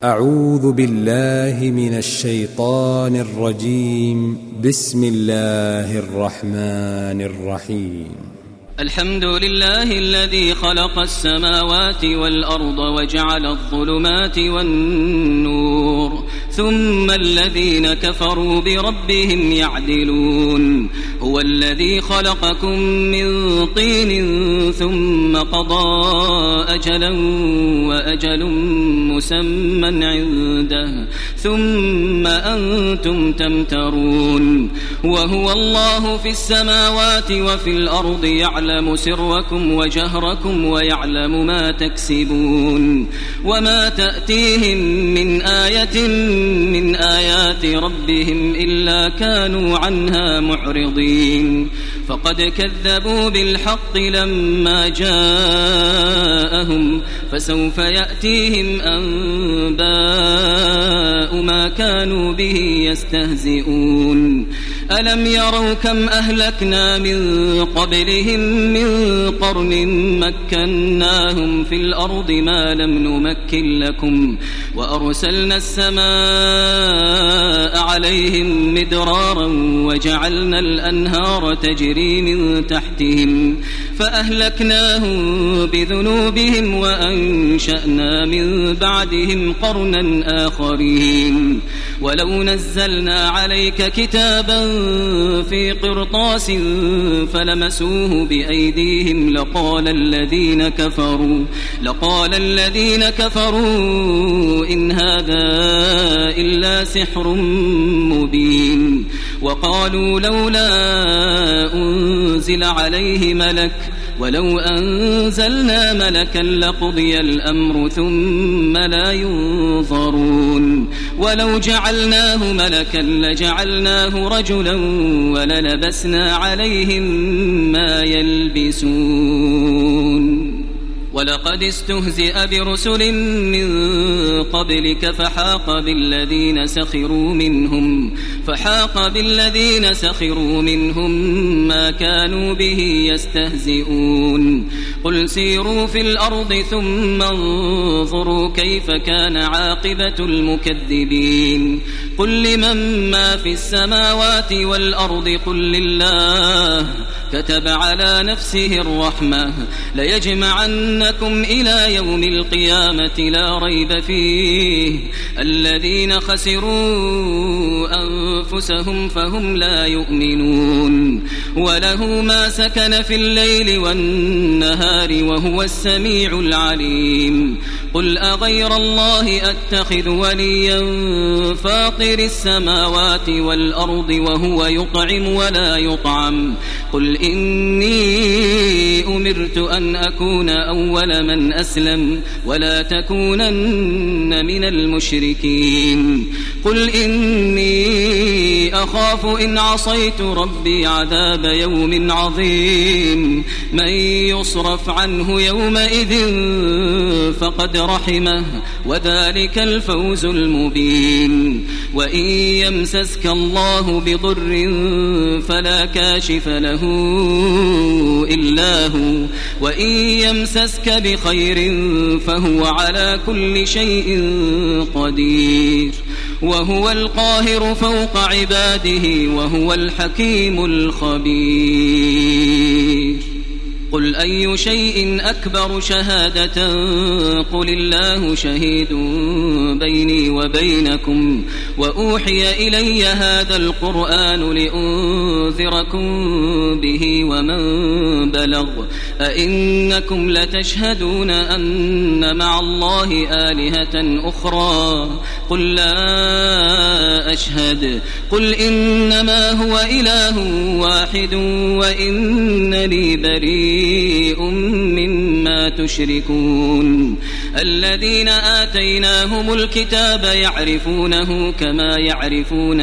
أعوذ بالله من الشيطان الرجيم. بسم الله الرحمن الرحيم. الحمد لله الذي خلق السماوات والأرض وجعل الظلمات والنور ثم الذين كفروا بربهم يعدلون. هو الذي خلقكم من طين ثم قضى أجلا وأجل مسمى عنده ثم أنتم تمترون. وهو الله في السماوات وفي الأرض يعلم سركم وجهركم ويعلم ما تكسبون. وما تأتيهم من آية من آيات ربهم إلا كانوا عنها معرضين. فقد كذبوا بالحق لما جاءهم فسوف يأتيهم أنباء ما كانوا به يستهزئون. ألم يروا كم أهلكنا من قبلهم من قرن مكناهم في الأرض ما لم نمكن لكم وأرسلنا السماء عليهم مدرارا وجعلنا الأنهار تجري من تحتهم فأهلكناهم بذنوبهم وأنشأنا من بعدهم قرنا آخرين. ولو نزلنا عليك كتابا في قرطاس فلمسوه بأيديهم لقال الذين كفروا إن هذا إلا سحر مبين. وقالوا لولا أنزل عليه ملك ولو أنزلنا ملكا لقضي الأمر ثم لا ينظرون. ولو جعلناه ملكا لجعلناه رجلا وللبسنا عليهم ما يلبسون. ولقد استهزئ برسل من قبلك فحاق بالذين سخروا منهم ما كانوا به يستهزئون. قل سيروا في الأرض ثم انظروا كيف كان عاقبة المكذبين. قل لمن ما في السماوات والأرض قل لله كتب على نفسه الرحمة ليجمعنكم إلى يوم القيامة لا ريب فيه. الذين خسروا أنفسهم فهم لا يؤمنون. وله ما سكن في الليل والنهار وهو السميع العليم. قل أغير الله أتخذ وليا فاطر السماوات والأرض وهو يطعم ولا يطعم. قل إني أمرت أن أكون أول من أسلم ولا تكونن من المشركين. قل إني أخاف إن عصيت ربي عذاب يوم عظيم. من يصرف عنه يومئذ فقد رحمه وذلك الفوز المبين. وإن يمسسك الله بضر فلا كاشف له إلا هو وإن يمسسك بخير فهو على كل شيء قدير. وهو القاهر فوق عباده وهو الحكيم الخبير. قل أي شيء أكبر شهادة قل الله شهيد بيني وبينكم وأوحي إلي هذا القرآن لأنذركم به ومن بلغ. أئنكم لتشهدون أن مع الله آلهة أخرى قل لا أشهد. قل إنما هو إله واحد وإنني بريء مما تشركون. الذين آتيناهم الكتاب يعرفونه كما يعرفون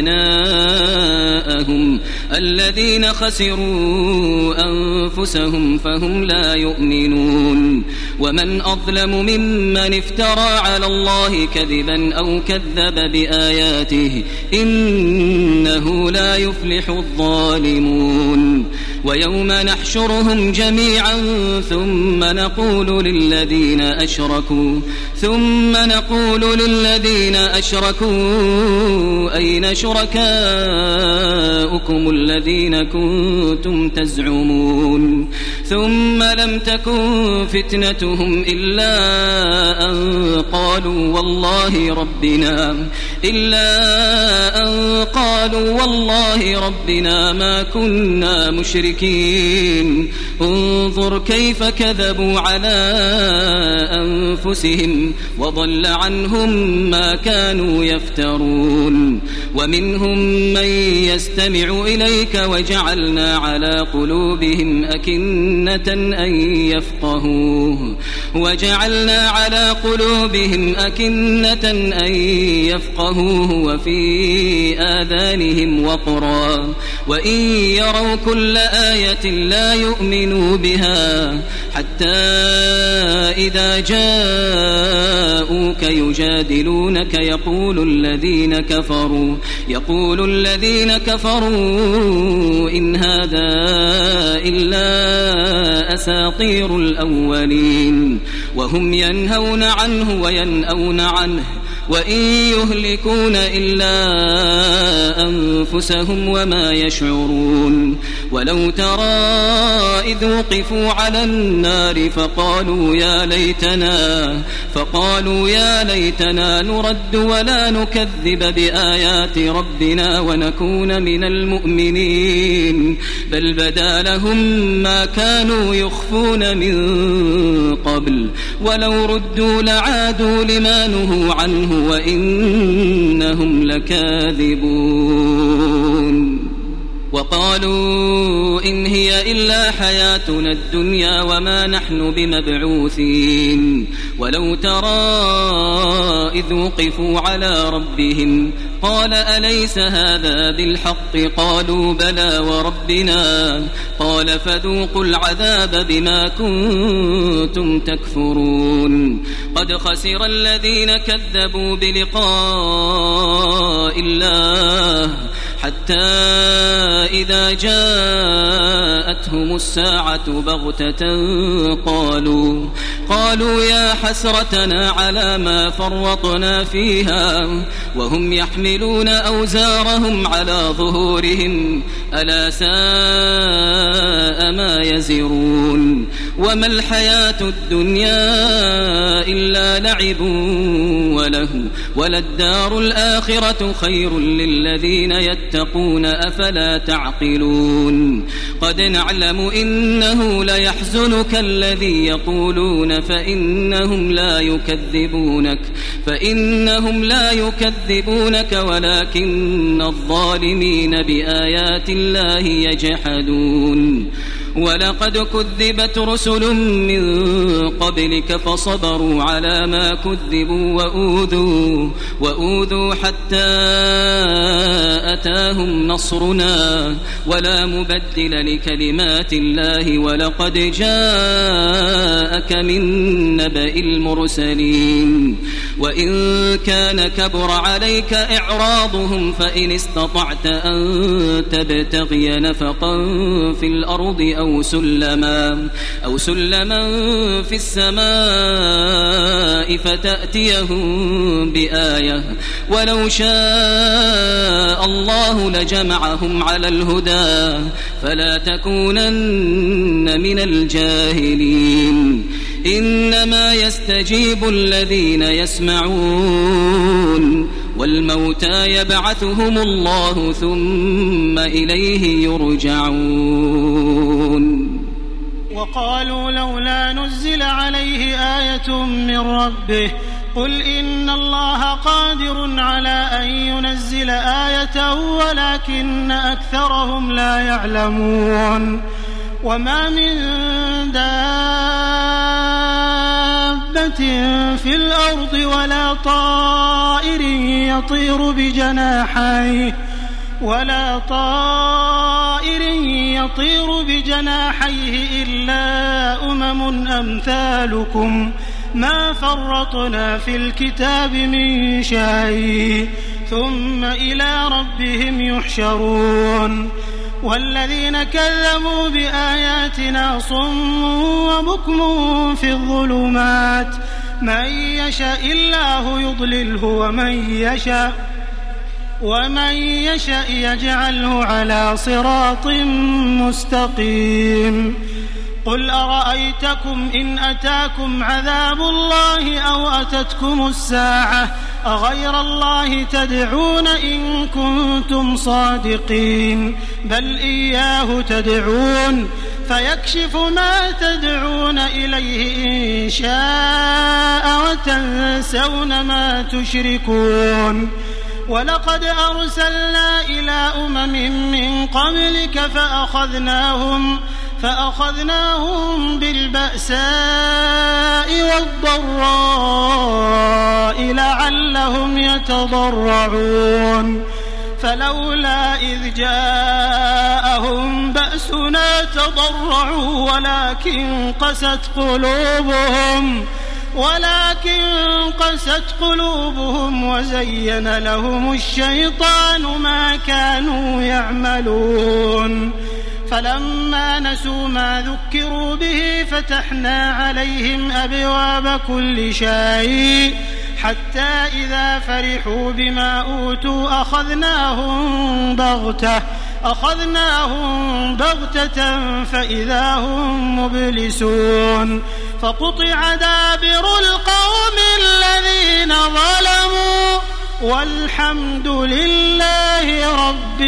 أبناءهم الذين خسروا أنفسهم فهم لا يؤمنون. ومن أظلم ممن افترى على الله كذبا أو كذب بآياته إنه لا يفلح الظالمون. ويوم نحشرهم جميعا ثم نقول للذين أشركوا أشركوا ثم نقول للذين أشركوا أين شركاؤكم الذين كنتم تزعمون ثم لم تكن فتنتهم إلا أن قالوا والله ربنا ما كنا مشركين انظر كيف كذبوا على أنفسهم وضل عنهم ما كانوا يفترون ومنهم من يستمع إليك وجعلنا على قلوبهم أكنة أن يفقهوه وفي آذانهم وقرا وإن يروا كل آية لا يؤمنوا بها حتى إذا جاءوك يجادلونك يقول الذين كفروا إن هذا إلا أساطير الأولين وهم ينهون عنه وينأون عنه وإن يهلكون إلا أنفسهم وما يشعرون ولو ترى إذ وقفوا على النار فقالوا يا ليتنا نرد ولا نكذب بآيات ربنا ونكون من المؤمنين بل بدا لهم ما كانوا يخفون من قبل ولو ردوا لعادوا لما نهوا عنه وإنهم لكاذبون وقالوا إن هي إلا حياتنا الدنيا وما نحن بمبعوثين ولو ترى إذ وقفوا على ربهم قال أليس هذا بالحق قالوا بلى وربنا قال فذوقوا العذاب بما كنتم تكفرون قد خسر الذين كذبوا بلقاء الله حتى إذا جاءتهم الساعة بغتة قالوا يا حسرتنا على ما فرطنا فيها وهم يحملون أوزارهم على ظهورهم ألا ساء ما يزرون وما الحياة الدنيا إلا لعب وله وللدار الآخرة خير للذين يتقون أفلا تعقلون قد نعلم إنه ليحزنك الذي يقولون فإنهم لا يكذبونك ولكن الظالمين بآيات الله يجحدون ولقد كذبت رسل من قبلك فصبروا على ما كذبوا وأوذوا حتى أتاهم نصرنا ولا مبدل لكلمات الله ولقد جاءك من نبأ المرسلين وإن كان كبر عليك إعراضهم فإن استطعت أن تبتغي نفقا في الأرض أو سلما في السماء فتأتيهم بآية ولو شاء الله لجمعهم على الهدى فلا تكونن من الجاهلين إنما يستجيب الذين يسمعون والموتى يبعثهم الله ثم إليه يرجعون وقالوا لولا نزل عليه آية من ربه قل إن الله قادر على أن ينزل آية ولكن أكثرهم لا يعلمون وما من دابة في الأرض ولا طائر يطير بجناحيه إلا أمم أمثالكم ما فرطنا في الكتاب من شيء ثم إلى ربهم يحشرون والذين كذبوا بآياتنا صم وبكم في الظلمات من يشاء الله يضلله ومن يشاء يجعله على صراط مستقيم. قل أرأيتكم إن أتاكم عذاب الله أو أتتكم الساعة أغير الله تدعون إن كنتم صادقين بل إياه تدعون فيكشف ما تدعون إليه إن شاء وتنسون ما تشركون. ولقد أرسلنا إلى من قبلك فأخذناهم بالبأساء والضراء لعلهم يتضرعون. فلولا إذ جاءهم بأسنا تضرعوا ولكن قست قلوبهم وزين لهم الشيطان ما كانوا يعملون. فلما نسوا ما ذكروا به فتحنا عليهم أبواب كل شيء حتى إذا فرحوا بما أوتوا أخذناهم بغتة فإذا هم مبلسون. فقطع دابر القوم الذين ظلموا والحمد لله رب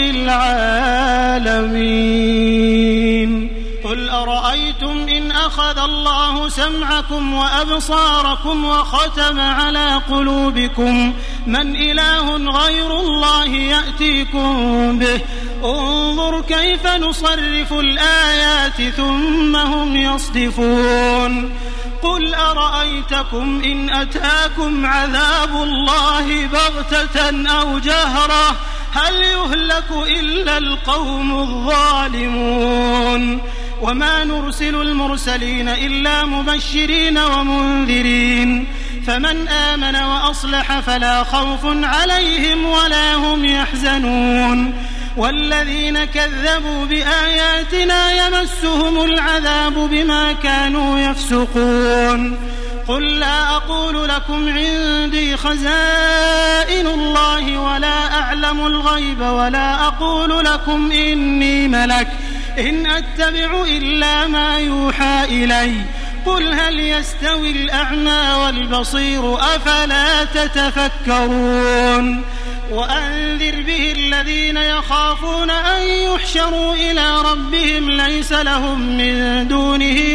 العالمين. قل أرأيتم إن أخذ الله سمعكم وأبصاركم وختم على قلوبكم من إله غير الله يأتيكم به انظر كيف نصرف الآيات ثم هم يصدفون. قل أرأيتكم إن أتاكم عذاب الله بغتة أو جهرة هل يهلك إلا القوم الظالمون. وما نرسل المرسلين إلا مبشرين ومنذرين فمن آمن وأصلح فلا خوف عليهم ولا هم يحزنون. والذين كذبوا بآياتنا يمسهم العذاب بما كانوا يفسقون. قل لا أقول لكم عندي خزائن الله ولا أعلم الغيب ولا أقول لكم إني ملك إن أتبع إلا ما يوحى إلي. قل هل يستوي الأعمى والبصير أفلا تتفكرون. وأنذر به الذين يخافون أن يحشروا إلى ربهم ليس لهم من دونه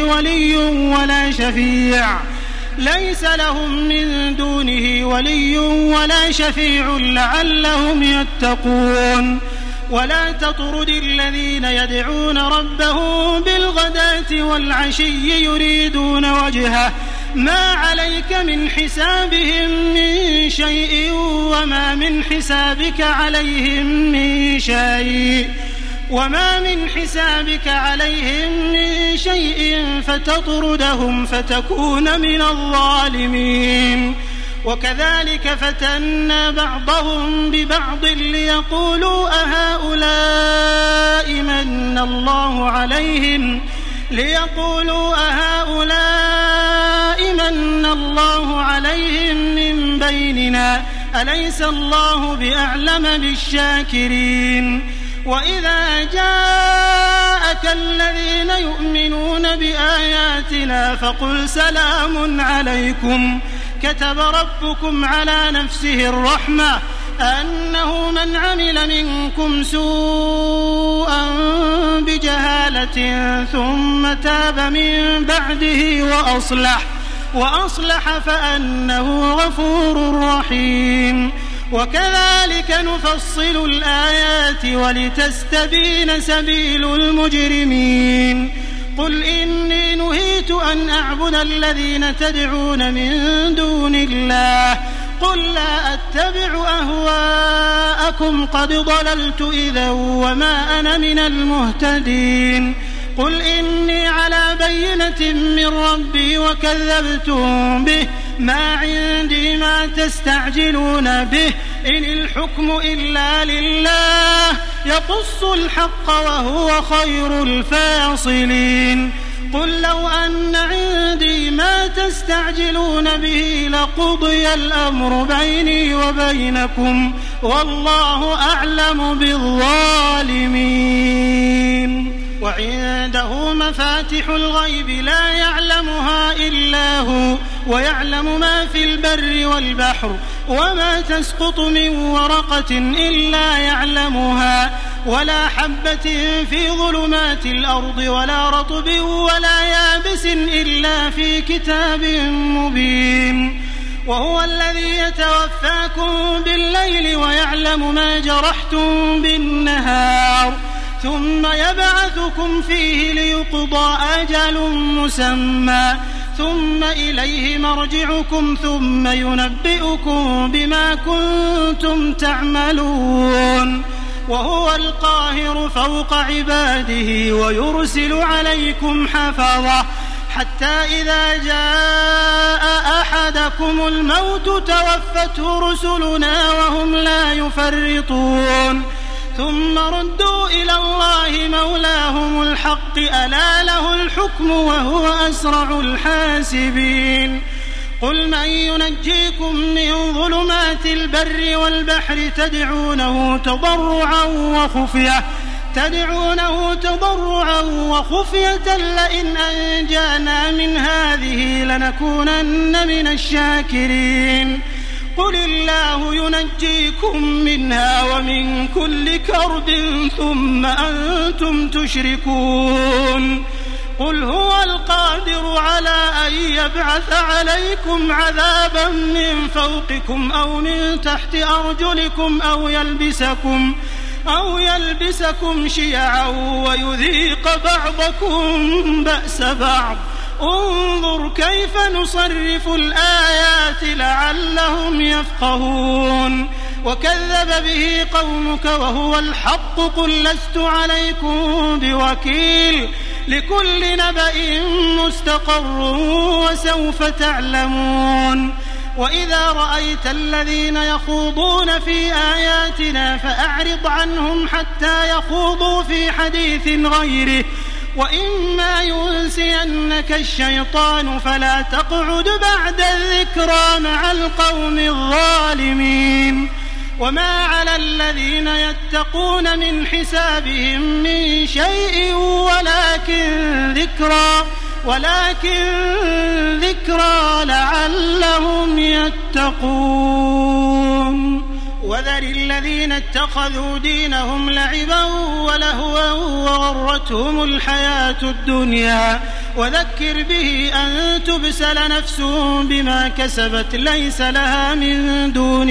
ولي ولا شفيع لعلهم يتقون. ولا تطرد الذين يدعون ربهم بالغداة والعشي يريدون وجهه ما عليك من حسابهم من شيء وما من حسابك عليهم من شيء فتطردهم فتكون من الظالمين. وكذلك فتنا بعضهم ببعض ليقولوا أهؤلاء من الله عليهم من بيننا أليس الله بأعلم بالشاكرين. وإذا جاءك الذين يؤمنون بآياتنا فقل سلام عليكم كتب ربكم على نفسه الرحمة أنه من عمل منكم سوءا بجهالة ثم تاب من بعده وأصلح فأنه غفور رحيم. وكذلك نفصل الآيات ولتستبين سبيل المجرمين. قل إني نهيت أن أعبد الذين تدعون من دون الله قل لا أتبع أهواءكم قد ضللت إذا وما أنا من المهتدين. قل إني على بينة من ربي وكذبتم به ما عندي ما تستعجلون به إن الحكم إلا لله يقص الحق وهو خير الفاصلين. قل لو أن عندي ما تستعجلون به لقضي الأمر بيني وبينكم والله أعلم بالظالمين. وعنده مفاتح الغيب لا يعلمها إلا هو ويعلم ما في البر والبحر وما تسقط من ورقة إلا يعلمها ولا حبة في ظلمات الأرض ولا رطب ولا يابس إلا في كتاب مبين. وهو الذي يتوفاكم بالليل ويعلم ما جرحتم بالنهار ثم يبعثكم فيه ليقضى أجل مسمى ثم إليه مرجعكم ثم ينبئكم بما كنتم تعملون. وهو القاهر فوق عباده ويرسل عليكم حفظة حتى إذا جاء أحدكم الموت توفته رسلنا وهم لا يفرطون ثم ردوا إلى الله مولاهم الحق ألا له الحكم وهو أسرع الحاسبين. قل من ينجيكم من ظلمات البر والبحر تدعونه تضرعا وخفية لئن أنجانا من هذه لنكونن من الشاكرين. قل الله ينجيكم منها ومن كل كرب ثم أنتم تشركون. قل هو القادر على أن يبعث عليكم عذابا من فوقكم أو من تحت أرجلكم أو يلبسكم شيعا ويذيق بعضكم بأس بعض. انظر كيف نصرف الآيات لعلهم يفقهون. وكذب به قومك وهو الحق قل لست عليكم بوكيل لكل نبأ مستقر وسوف تعلمون. وإذا رأيت الذين يخوضون في آياتنا فأعرض عنهم حتى يخوضوا في حديث غيره وإما ينسينك الشيطان فلا تقعد بعد الذكرى مع القوم الظالمين. وما على الذين يتقون من حسابهم من شيء ولكن ذكرى لعلهم يتقون. وذر الذين اتخذوا دينهم لعبا ولهوا وغرتهم الحياة الدنيا وذكر به أن تبسل نفس بما كسبت ليس لها من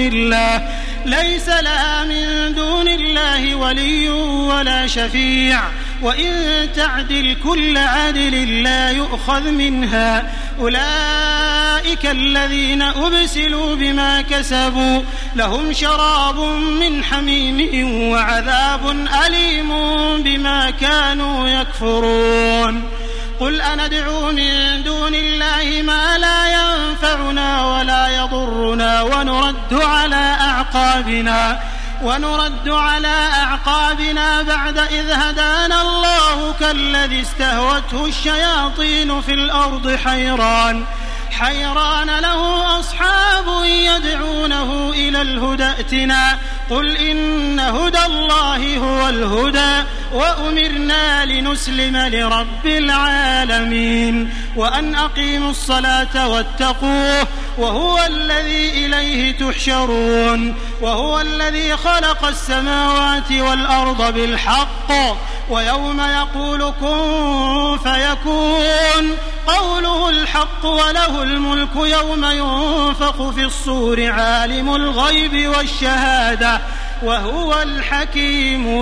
دون الله ولي ولا شفيع وإن تعدل كل عدل لا يؤخذ منها. أولئك الذين أبسلوا بما كسبوا لهم شراب من حميم وعذاب أليم بما كانوا يكفرون. قل أندعو من دون الله ما لا ينفعنا ولا يضرنا ونرد على أعقابنا بعد إذ هدانا الله كالذي استهوته الشياطين في الأرض حيران له أصحاب يدعونه إلى الهدى ائتنا قل إن هدى الله هو الهدى وأمرنا لنسلم لرب العالمين وأن أقيموا الصلاة واتقوه وهو الذي إليه تحشرون. وهو الذي خلق السماوات والأرض بالحق ويوم يقول كن فيكون قوله الحق وله الملك يوم ينفخ في الصور عالم الغيب والشهادة وهو الحكيم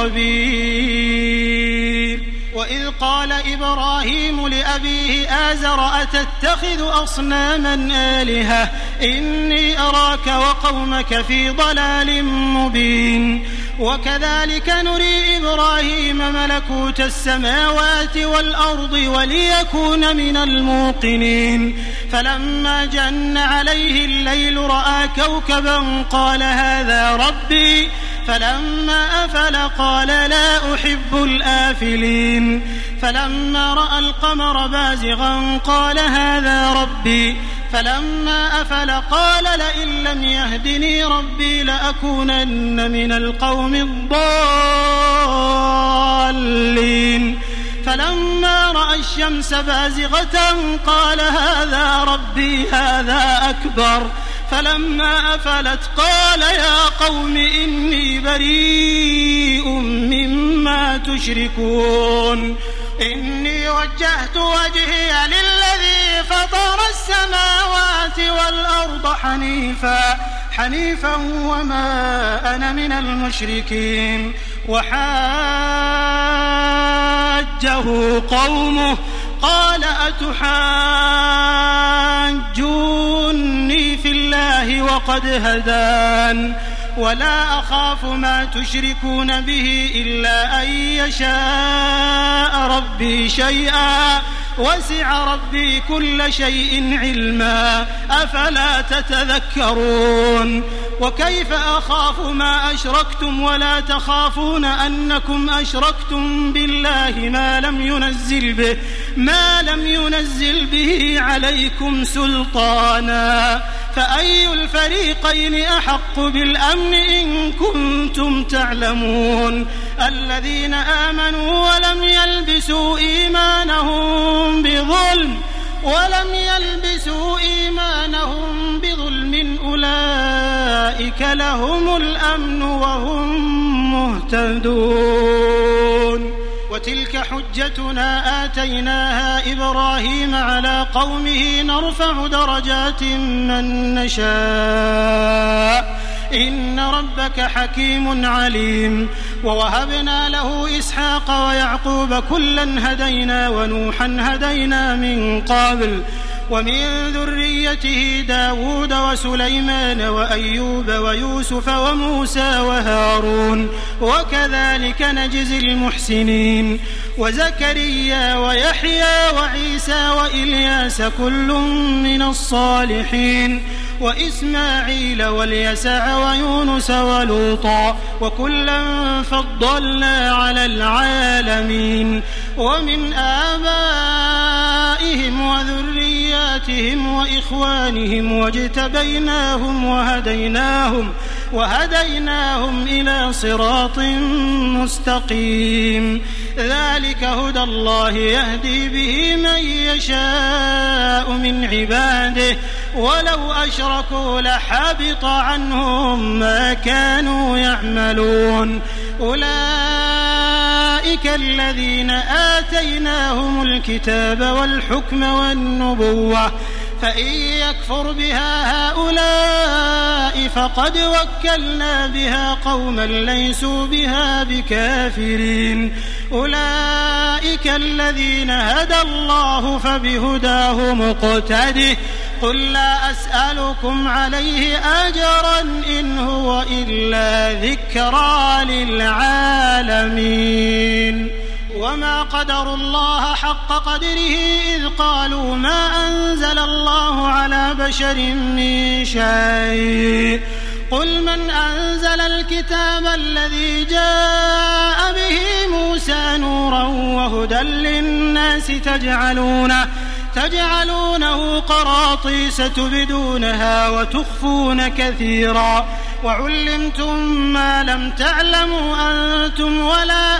الخبير. وإذ قال إبراهيم لأبيه آزر أتتخذ أصناما آلهة إني أراك وقومك في ضلال مبين. وكذلك نري إبراهيم ملكوت السماوات والأرض وليكون من الموقنين. فلما جن عليه الليل رأى كوكبا قال هذا ربي فلما أفل قال لا أحب الآفلين فلما رأى القمر بازغا قال هذا ربي فلما أفل قال لئن لم يهدني ربي لأكونن من القوم الضالين فلما رأى الشمس بازغة قال هذا ربي هذا أكبر فلما أفلت قال يا قوم إني بريء مما تشركون إني وجهت وجهي للذي فطر السماوات والأرض حنيفا وما أنا من المشركين وحاجه قومه قال أتحاجوني في الله وقد هدان ولا أخاف ما تشركون به إلا أن يشاء ربي شيئا وسع ربي كل شيء علما أفلا تتذكرون وكيف أخاف ما أشركتم ولا تخافون أنكم أشركتم بالله ما لم ينزل به عليكم سلطانا فأي الفريقين أحق بالأمن إن كنتم تعلمون الذين آمنوا ولم يلبسوا إيمانهم بظلم أولئك لهم الأمن وهم مهتدون وتلك حجتنا آتيناها إبراهيم على قومه نرفع درجات من نشاء إن ربك حكيم عليم ووهبنا له إسحاق ويعقوب كلا هدينا ونوحا هدينا من قبل ومن ذريته داود وسليمان وأيوب ويوسف وموسى وهارون وكذلك نجزي المحسنين وزكريا ويحيى وعيسى وإلياس كل من الصالحين وإسماعيل واليسع ويونس ولوطا وكلا فضلنا على العالمين ومن آبائهم وذرياتهم وإخوانهم واجتبيناهم وهديناهم إلى صراط مستقيم ذلك هدى الله يهدي به من يشاء من عباده ولو أشركوا لحبط عنهم ما كانوا يعملون أولئك الذين آتيناهم الكتاب والحكم والنبوة فإن يكفر بها هؤلاء فقد وكلنا بها قوما ليسوا بها بكافرين أولئك الذين هدى الله فبهداه مقتده قل لا أسألكم عليه أجرا إن هو إلا ذكرى للعالمين وما قدروا الله حق قدره إذ قالوا ما أنزل الله على بشر من شيء قل من أنزل الكتاب الذي جاء به موسى نورا وهدى للناس تجعلونه قراطيس تبدونها وتخفون كثيرا وعلمتم ما لم تعلموا أنتم ولا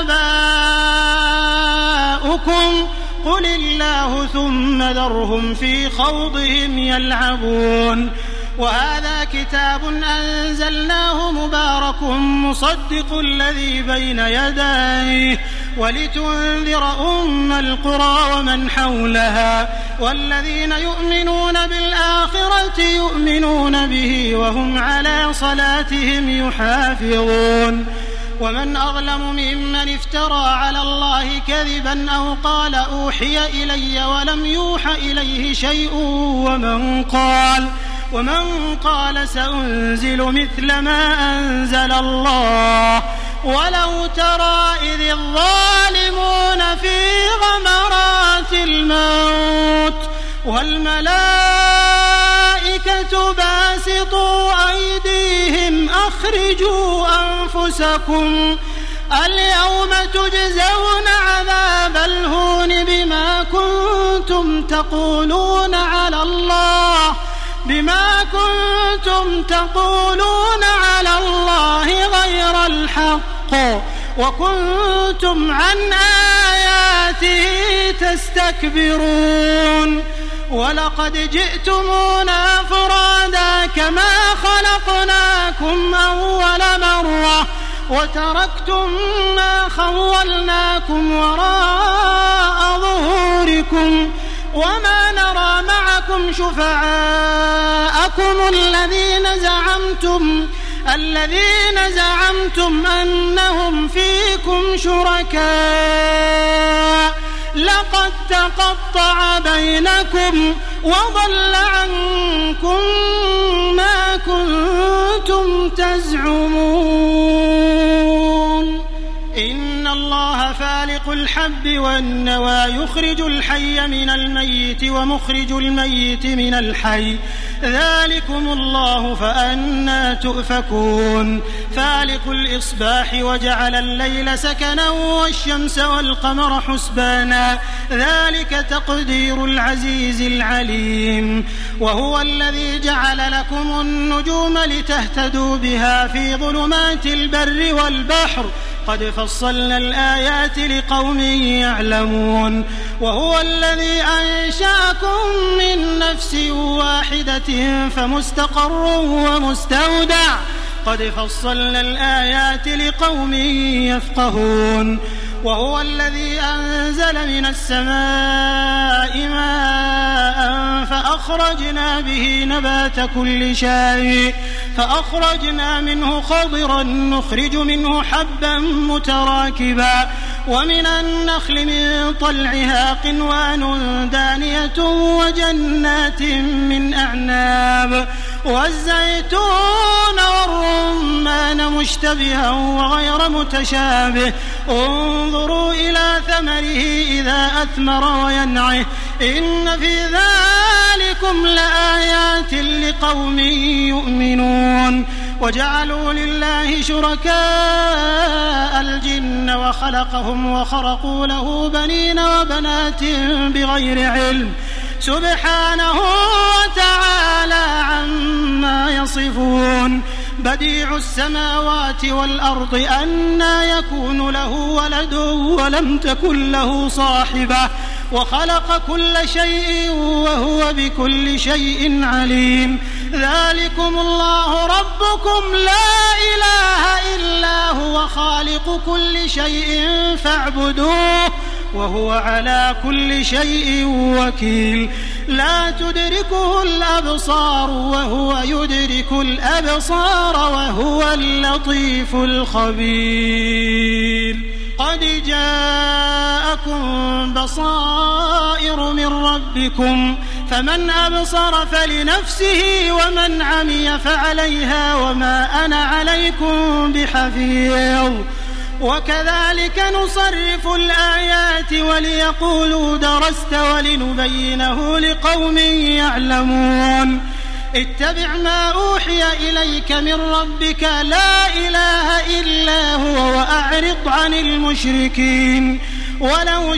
آباؤكم قل الله ثم ذرهم في خوضهم يلعبون وهذا كتاب أنزلناه مبارك مصدق الذي بين يديه ولتنذر أم القرى ومن حولها والذين يؤمنون بالآخرة يؤمنون به وهم على صلاتهم يحافظون ومن أظلم ممن افترى على الله كذبا أو قال أوحي إلي ولم يوح إليه شيء ومن قال سأنزل مثل ما أنزل الله ولو ترى إذ الظالمون في غمرات الموت والملائكة باسطوا أيديهم أخرجوا أنفسكم اليوم تجزون عذاب الهون بما كنتم تقولون على الله غير الحق وكنتم عن آياته تستكبرون ولقد جئتمونا فرادا كما خلقناكم أول مرة وتركتم ما خولناكم وراء ظهوركم وما نرى معكم شفعاءكم الذين زعمتم أنهم فيكم شركاء لقد تقطع بينكم وضل عنكم ما كنتم تزعمون إن الله فالق الحب والنوى يخرج الحي من الميت ومخرج الميت من الحي ذلكم الله فأنى تؤفكون فالق الإصباح وجعل الليل سكنا والشمس والقمر حسبانا ذلك تقدير العزيز العليم وهو الذي جعل لكم النجوم لتهتدوا بها في ظلمات البر والبحر قد فصلنا الآيات لقوم يعلمون وهو الذي أنشأكم من نفس واحدة فمستقر ومستودع قد فصلنا الآيات لقوم يفقهون وهو الذي أنزل من السماء ماء فأخرجنا به نبات كل شيء فأخرجنا منه خضرا نخرج منه حبا متراكبا ومن النخل من طلعها قنوان دانية وجنات من أعناب والزيتون والرمان مشتبها وغير متشابه انظروا إلى ثمره إذا أثمر وينعه إن في ذلكم لآيات لقوم يؤمنون وجعلوا لله شركاء الجن وخلقهم وخرقوا له بنين وبنات بغير علم سبحانه وتعالى عما يصفون بديع السماوات والأرض أنى يكون له ولد ولم تكن له صاحبة وخلق كل شيء وهو بكل شيء عليم ذلكم الله ربكم لا إله إلا هو خالق كل شيء فاعبدوه وهو على كل شيء وكيل لا تدركه الأبصار وهو يدرك الأبصار وهو اللطيف الخبير قد جاءكم بصائر من ربكم فمن أبصر فلنفسه ومن عمي فعليها وما أنا عليكم بحفيظ وكذلك نصرف الآيات وليقولوا درست ولنبينه لقوم يعلمون اتبع ما أوحي إليك من ربك لا إله إلا هو وأعرض عن المشركين ولو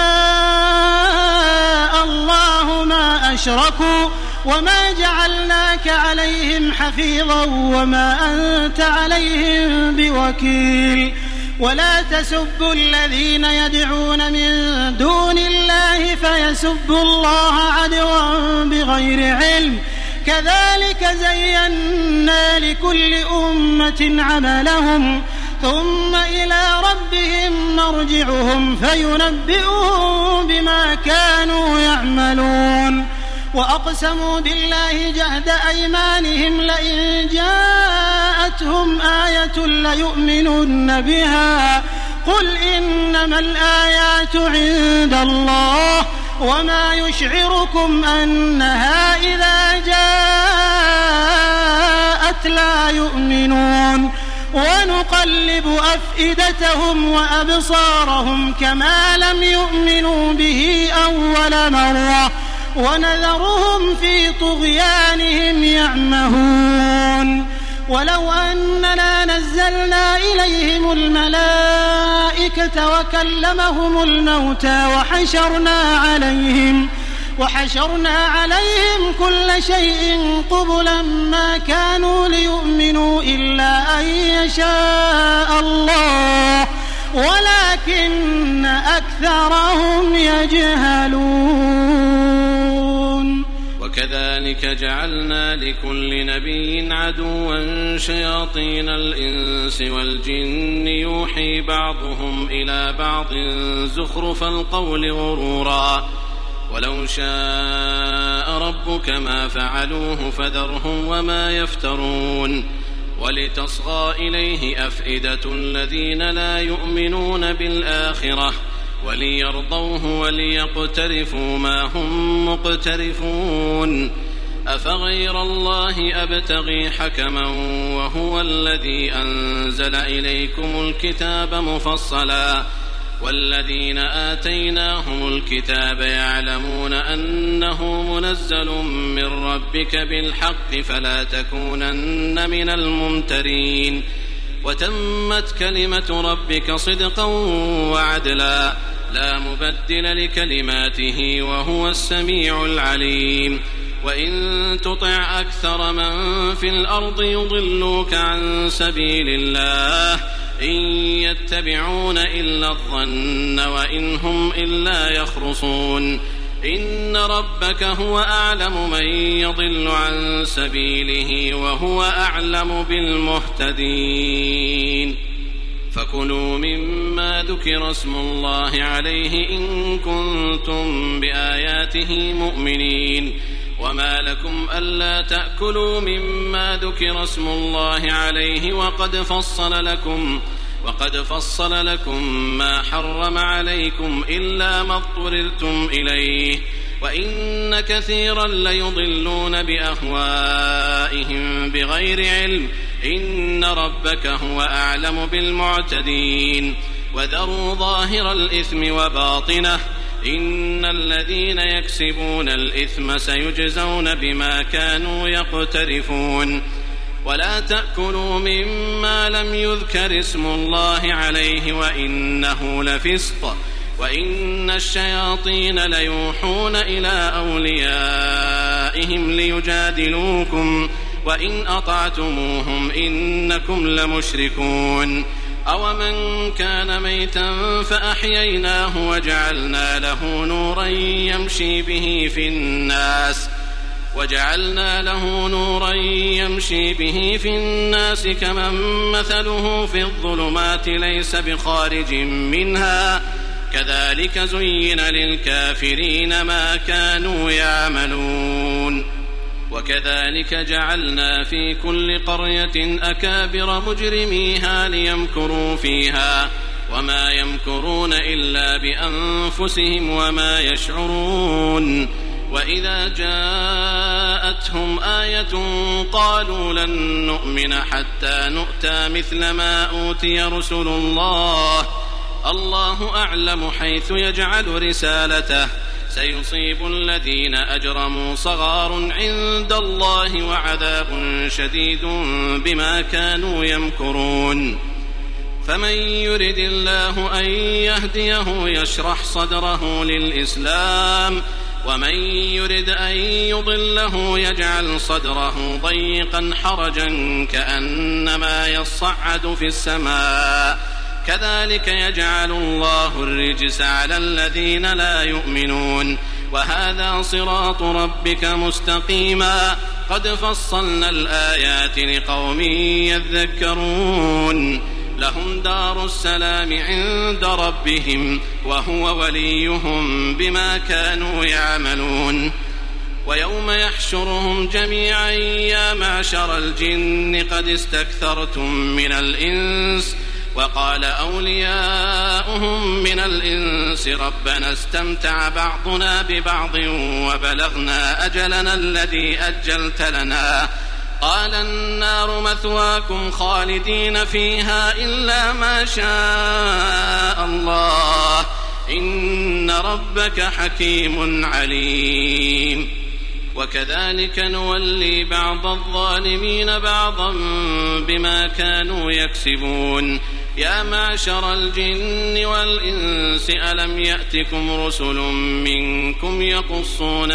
شاء الله ما أشركوا وما جعلناك عليهم حفيظا وما أنت عليهم بوكيل ولا تسبوا الذين يدعون من دون الله فيسبوا الله عدوا بغير علم كذلك زينا لكل أمة عملهم ثم إلى ربهم مرجعهم فينبئهم بما كانوا يعملون وأقسموا بالله جهد أيمانهم لئن جاءتهم آية ليؤمنن بها قل إنما الآيات عند الله وما يشعركم أنها إذا جاءت لا يؤمنون ونقلب أفئدتهم وأبصارهم كما لم يؤمنوا به أول مرة ونذرهم في طغيانهم يعمهون ولو أننا نزلنا إليهم الملائكة وكلمهم الموتى وحشرنا عليهم كل شيء قبلا ما كانوا ليؤمنوا إلا أن يشاء الله ولكن أكثرهم يجهلون. وكذلك جعلنا لكل نبي عدوا شياطين الإنس والجن يوحي بعضهم إلى بعض زخرف القول غرورا ولو شاء ربك ما فعلوه فذرهم وما يفترون ولتصغى إليه أفئدة الذين لا يؤمنون بالآخرة وليرضوه وليقترفوا ما هم مقترفون أفغير الله أبتغي حكما وهو الذي أنزل إليكم الكتاب مفصلا والذين آتيناهم الكتاب يعلمون أنه منزل من ربك بالحق فلا تكونن من الممترين وتمت كلمة ربك صدقا وعدلا لا مبدل لكلماته وهو السميع العليم. وإن تطع أكثر من في الأرض يضلوك عن سبيل الله إن يتبعون إلا الظن وإن هم إلا يخرصون إن ربك هو أعلم من يضل عن سبيله وهو أعلم بالمهتدين. فكلوا مما ذكر اسم الله عليه إن كنتم بآياته مؤمنين وما لكم ألا تأكلوا مما ذكر اسم الله عليه وقد فصل لكم ما حرم عليكم إلا ما اضطررتم إليه وإن كثيرا ليضلون بأهوائهم بغير علم إن ربك هو أعلم بالمعتدين. وذروا ظاهر الإثم وباطنه إن الذين يكسبون الإثم سيجزون بما كانوا يقترفون. ولا تأكلوا مما لم يذكر اسم الله عليه وإنه لفسق وإن الشياطين ليوحون إلى أوليائهم ليجادلوكم وإن أطعتموهم إنكم لمشركون. أومن كان ميتا فأحييناه وجعلنا له نورا يمشي به في الناس كمن مثله في الظلمات ليس بخارج منها كذلك زين للكافرين ما كانوا يعملون. وكذلك جعلنا في كل قرية أكابر مجرميها ليمكروا فيها وما يمكرون إلا بأنفسهم وما يشعرون. وإذا جاءتهم آية قالوا لن نؤمن حتى نؤتى مثل ما أوتي رسل الله أعلم حيث يجعل رسالته سيصيب الذين أجرموا صغار عند الله وعذاب شديد بما كانوا يمكرون. فمن يرد الله أن يهديه يشرح صدره للإسلام ومن يرد أن يضله يجعل صدره ضيقا حرجا كأنما يصعد في السماء كذلك يجعل الله الرجس على الذين لا يؤمنون. وهذا صراط ربك مستقيما قد فصلنا الآيات لقوم يذكرون. لهم دار السلام عند ربهم وهو وليهم بما كانوا يعملون. ويوم يحشرهم جميعا يا معشر الجن قد استكثرتم من الإنس وقال أولياؤهم من الإنس ربنا استمتع بعضنا ببعض وبلغنا أجلنا الذي أجلت لنا قال النار مثواكم خالدين فيها إلا ما شاء الله إن ربك حكيم عليم. وكذلك نولي بعض الظالمين بعضا بما كانوا يكسبون يا معشر الجن والإنس ألم يأتكم رسل منكم يقصون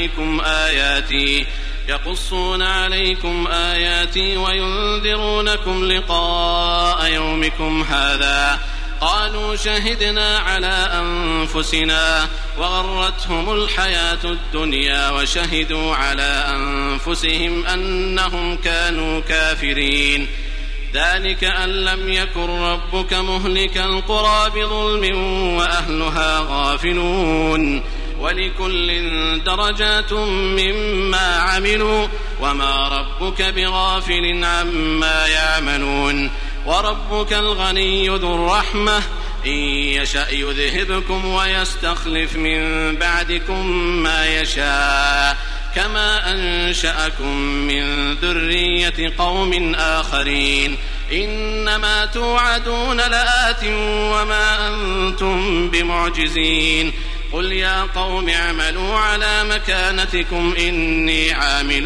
عليكم آياتي وينذرونكم لقاء يومكم هذا قالوا شهدنا على أنفسنا وغرتهم الحياة الدنيا وشهدوا على أنفسهم أنهم كانوا كافرين ذلك أن لم يكن ربك مهلك القرى بظلم وأهلها غافلون ولكل درجات مما عملوا وما ربك بغافل عما يعملون وربك الغني ذو الرحمة إن يشأ يذهبكم ويستخلف من بعدكم ما يشاء كما أنشأكم من ذرية قوم آخرين إنما توعدون لآت وما أنتم بمعجزين قل يا قوم اعملوا على مكانتكم إني عامل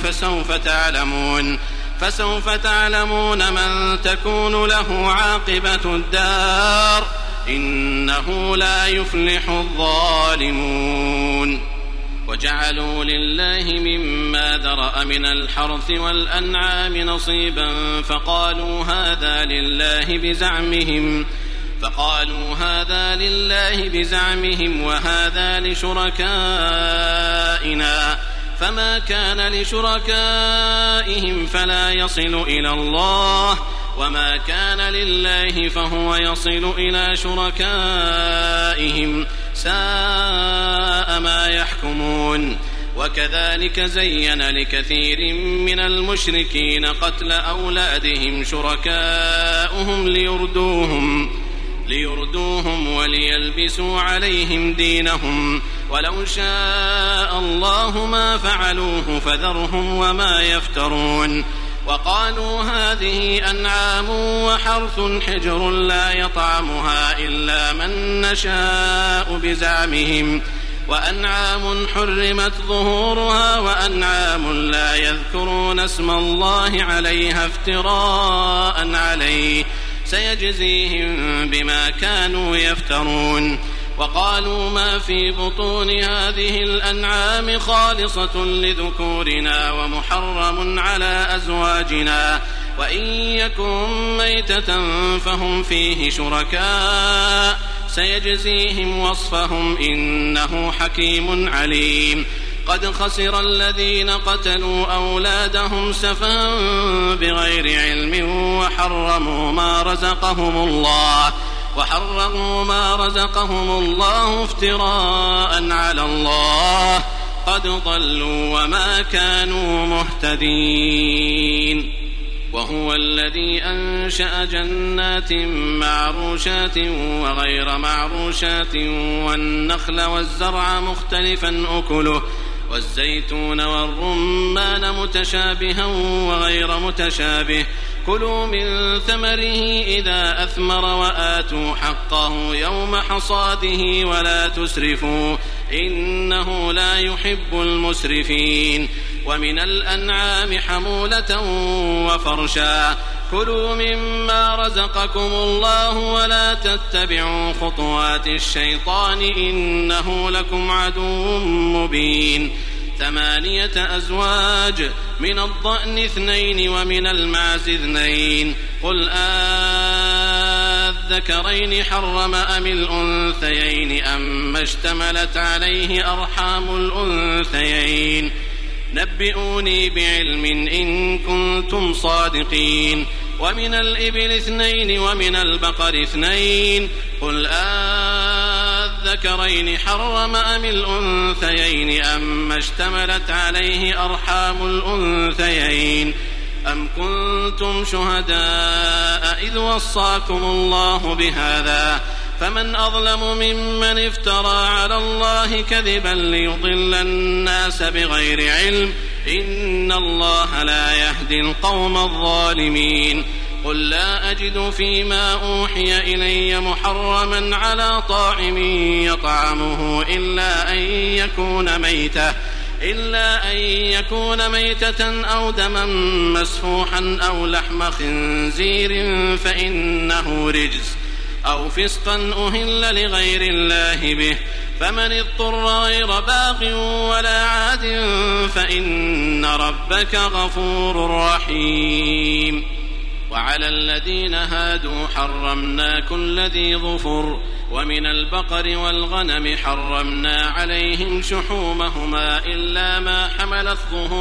فسوف تعلمون من تكون له عاقبة الدار إنه لا يفلح الظالمون وجعلوا لله مما ذرأ من الحرث والأنعام نصيبا فقالوا هذا لله بزعمهم وهذا لشركائنا فما كان لشركائهم فلا يصل إلى الله وما كان لله فهو يصل إلى شركائهم ساء ما يحكمون وكذلك زين لكثير من المشركين قتل أولادهم شركاؤهم ليردوهم وليلبسوا عليهم دينهم ولو شاء الله ما فعلوه فذرهم وما يفترون وقالوا هذه أنعام وحرث حجر لا يطعمها إلا من نشاء بزعمهم وأنعام حرمت ظهورها وأنعام لا يذكرون اسم الله عليها افتراء عليه سيجزيهم بما كانوا يفترون وقالوا ما في بطون هذه الأنعام خالصة لذكورنا ومحرم على أزواجنا وإن يكن ميتة فهم فيه شركاء سيجزيهم وصفهم إنه حكيم عليم قد خسر الذين قتلوا أولادهم سفها بغير علم وحرموا ما رزقهم الله افتراء على الله قد ضلوا وما كانوا مهتدين وهو الذي أنشأ جنات معروشات وغير معروشات والنخل والزرع مختلفا أكله والزيتون والرمان متشابها وغير متشابه كلوا من ثمره إذا أثمر وآتوا حقه يوم حصاده ولا تسرفوا إنه لا يحب المسرفين ومن الأنعام حمولة وفرشا كلوا مما رزقكم الله ولا تتبعوا خطوات الشيطان إنه لكم عدو مبين 8 أزواج من الضأن 2 ومن المعز 2 قل أذكرين حرم أم الأنثيين أما اشتملت عليه أرحام الأنثيين نبئوني بعلم إن كنتم صادقين ومن الإبل 2 ومن البقر 2 قل أذكرين حرم أم الأنثيين أما اشتملت عليه أرحام الأنثيين أم كنتم شهداء إذ وصاكم الله بهذا فمن أظلم ممن افترى على الله كذبا ليضل الناس بغير علم إن الله لا يهدي القوم الظالمين قل لا أجد فيما أوحي إلي محرما على طاعم يطعمه إلا أن يكون ميتة أو دما مسفوحا أو لحم خنزير فإنه رجس أو فسقا أهل لغير الله به، فمن اضطر غير باغ ولا عاد فإن ربك غفور رحيم. وعلى الذين هادوا حرمنا كل ذي ظفر، ومن البقر والغنم حرمنا عليهم شحومهما إلا ما حملت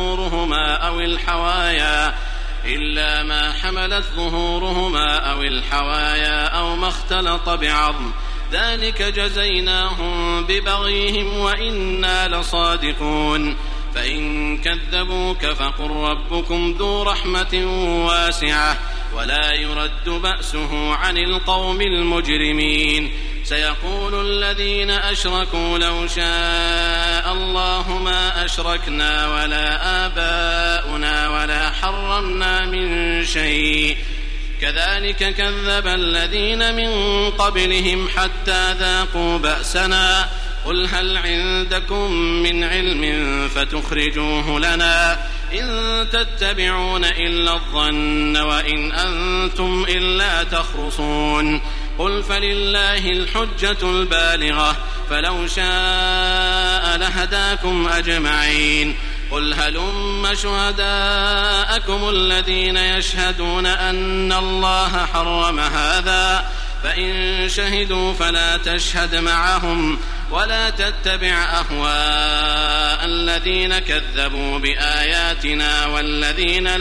ظهورهما أو الحوايا أو ما اختلط بعظم، ذلك جزيناهم ببغيهم وإنا لصادقون. فإن كذبوك فقل ربكم ذو رحمة واسعة ولا يرد بأسه عن القوم المجرمين. سيقول الذين أشركوا لو شاء الله ما أشركنا ولا آباؤنا ولا حرمنا من شيء، كذلك كذب الذين من قبلهم حتى ذاقوا بأسنا. قل هل عندكم من علم فتخرجوه لنا؟ إن تتبعون إلا الظن وإن أنتم إلا تخرصون. قل فلله الحجة البالغة فلو شاء لهداكم أجمعين. قل هلم شهداءكم الذين يشهدون أن الله حرم هذا، فإن شهدوا فلا تشهد معهم ولا تتبع أهواء الذين كذبوا بآياتنا والذين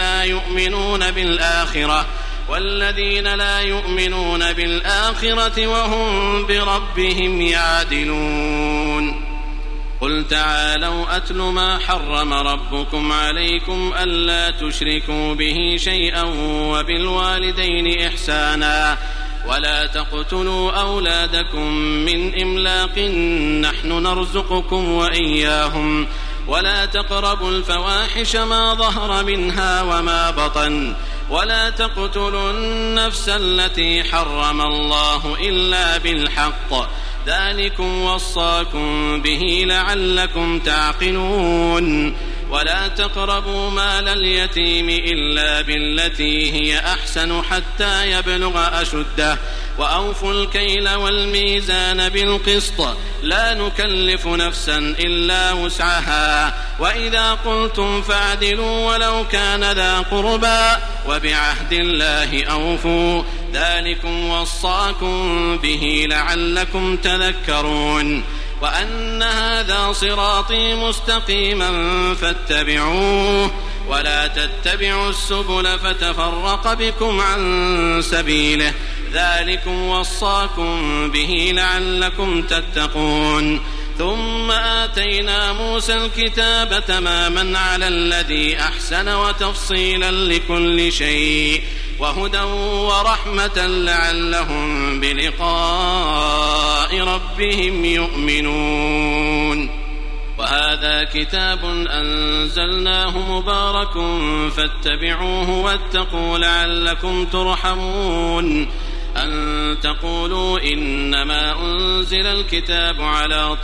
لا يؤمنون بالآخرة وهم بربهم يعدلون. قل تعالوا أتل ما حرم ربكم عليكم ألا تشركوا به شيئا وبالوالدين إحسانا ولا تقتلوا أولادكم من إملاق نحن نرزقكم وإياهم ولا تقربوا الفواحش ما ظهر منها وما بطن ولا تقتلوا النفس التي حرم الله إلا بالحق، ذلكم وصاكم به لعلكم تعقلون. ولا تقربوا مال اليتيم إلا بالتي هي أحسن حتى يبلغ أشده، وأوفوا الكيل والميزان بالقسط، لا نكلف نفسا إلا وسعها، وإذا قلتم فاعدلوا ولو كان ذا قربى، وبعهد الله أوفوا، ذلكم وصاكم به لعلكم تذكرون. وأن هذا صراطي مستقيما فاتبعوه ولا تتبعوا السبل فتفرق بكم عن سبيله، ذلكم وصاكم به لعلكم تتقون. ثم آتينا موسى الكتاب تماما على الذي أحسن وتفصيلا لكل شيء وهدى ورحمة لعلهم بلقاء ربهم يؤمنون. وهذا كتاب أنزلناه مبارك فاتبعوه واتقوا لعلكم ترحمون. أن تقولوا إنما أنزل الكتاب على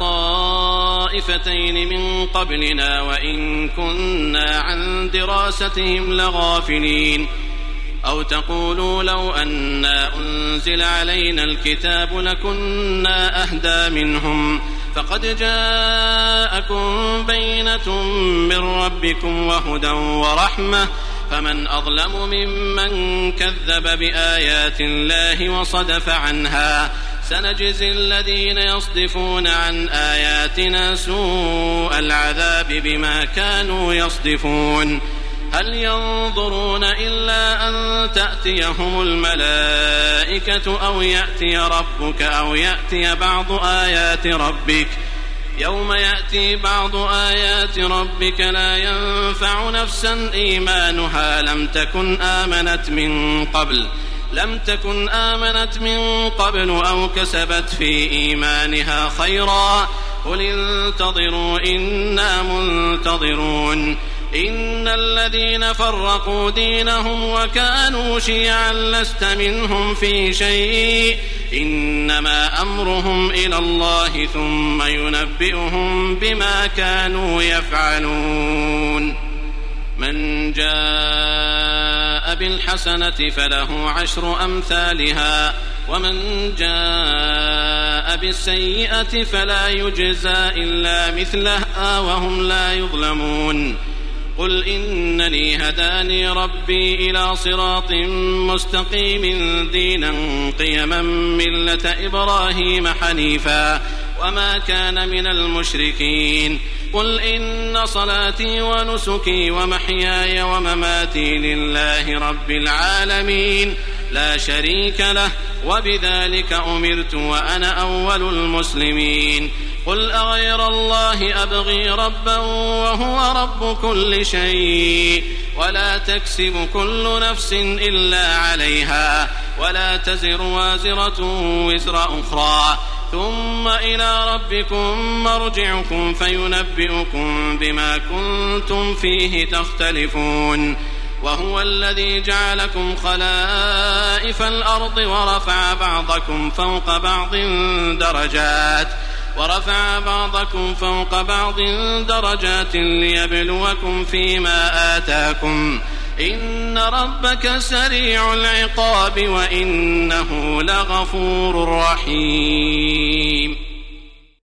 طائفتين من قبلنا وإن كنا عن دراستهم لغافلين، أو تقولوا لو أنا أنزل علينا الكتاب لكنا أهدى منهم، فقد جاءكم بينة من ربكم وهدى ورحمة، فمن أظلم ممن كذب بآيات الله وصدف عنها. سنجزي الذين يصدفون عن آياتنا سوء العذاب بما كانوا يصدفون. هل ينظرون إلا أن تأتيهم الملائكة أو يأتي ربك أو يأتي بعض آيات ربك؟ يوم يأتي بعض آيات ربك لا ينفع نفسا إيمانها لم تكن آمنت من قبل أو كسبت في إيمانها خيرا، قل انتظروا إنا منتظرون. إن الذين فرقوا دينهم وكانوا شيعا لست منهم في شيء إنما أمرهم إلى الله ثم ينبئهم بما كانوا يفعلون من جاء بالحسنة فله 10 أمثالها ومن جاء بالسيئة فلا يجزى إلا مثلها وهم لا يظلمون قل إنني هداني ربي إلى صراط مستقيم دينا قيما ملة إبراهيم حنيفا وما كان من المشركين قل إن صلاتي ونسكي ومحياي ومماتي لله رب العالمين لا شريك له وبذلك أمرت وأنا أول المسلمين قل أغير الله أبغي ربا وهو رب كل شيء ولا تكسب كل نفس إلا عليها ولا تزر وازرة وزر أخرى ثم إلى ربكم مرجعكم فينبئكم بما كنتم فيه تختلفون وهو الذي جعلكم خلائف الأرض ورفع بعضكم فوق بعض درجات ليبلوكم فيما آتاكم إن ربك سريع العقاب وإنه لغفور رحيم